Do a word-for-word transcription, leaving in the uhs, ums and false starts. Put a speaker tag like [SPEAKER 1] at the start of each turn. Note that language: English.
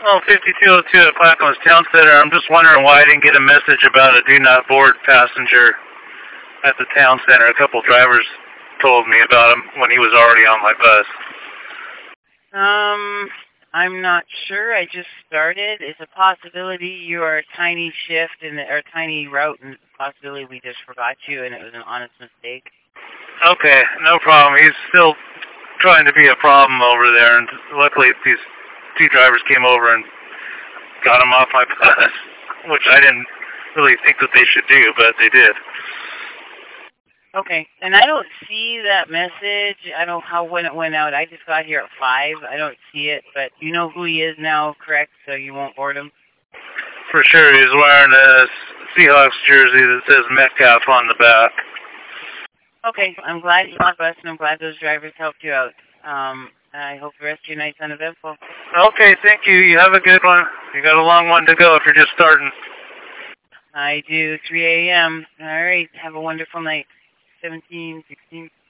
[SPEAKER 1] Oh, fifty-two oh two at Clackamas Town Center. I'm just wondering why I didn't get a message about a do not board passenger at the town center. A couple drivers told me about him when he was already on my bus.
[SPEAKER 2] Um, I'm not sure. I just started. It's a possibility you are a tiny shift in the, or a tiny route, and possibility we just forgot you, and it was an honest mistake.
[SPEAKER 1] Okay, no problem. He's still trying to be a problem over there, and luckily these two drivers came over and got him off my bus, which I didn't really think that they should do, but they did.
[SPEAKER 2] Okay, and I don't see that message. I don't know how when it went out. I just got here at five. I don't see it, but you know who he is now, correct? So you won't board him?
[SPEAKER 1] For sure, he's wearing a Seahawks jersey that says Metcalf on the back.
[SPEAKER 2] Okay, I'm glad you're on the bus, and I'm glad those drivers helped you out. Um, I hope the rest of your night's uneventful.
[SPEAKER 1] Okay, thank you. You have a good one. You got a long one to go if you're just starting.
[SPEAKER 2] I do, three a m All right, have a wonderful night. seventeen, sixteen